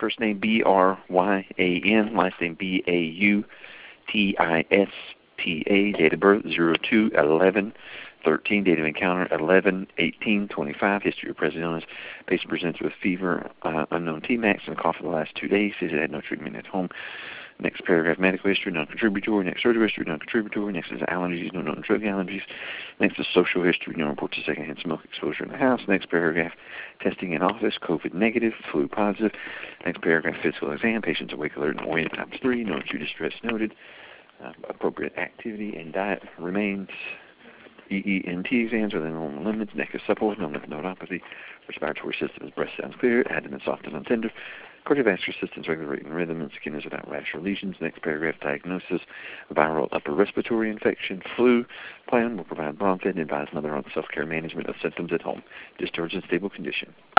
First name B-R-Y-A-N, last name B-A-U-T-I-S-T-A, date of birth 02/11/13, date of encounter 11/18/25, history of present illness. Patient presents with fever, unknown Tmax, and cough for the last 2 days. Says it had no treatment at home. Next paragraph, medical history, non-contributory. Next, surgical history, non-contributory. Next is allergies, no known drug allergies. Next is social history, no reports of secondhand smoke exposure in the house. Next paragraph, testing in office, COVID negative, flu positive. Next paragraph, physical exam, patients awake, alert, and oriented ×3, no acute distress noted. Appropriate activity and diet remains. EENT exams are the normal limits. Neck is supple, no lymph nodopathy. Respiratory system is breast sounds clear. Abdomen soft and untender. Cardiovascular system is regulating rhythm, and skin is without rash or lesions. Next paragraph, diagnosis, viral upper respiratory infection, flu. Plan will provide bronfit and advise mother on self-care management of symptoms at home. Discharge in stable condition.